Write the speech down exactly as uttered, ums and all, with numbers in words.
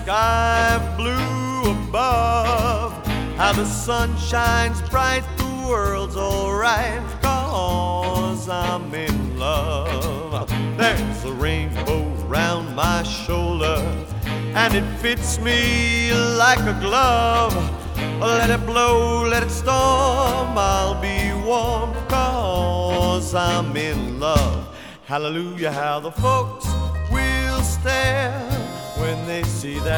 sky blue above, how the sun shines bright, the world's alright, 'cause I'm in love. There's a rainbow round my shoulder, and it fits me like a glove. Let it blow, let it storm, I'll be warm, 'cause I'm in love. Hallelujah, how the folks will stare when they see that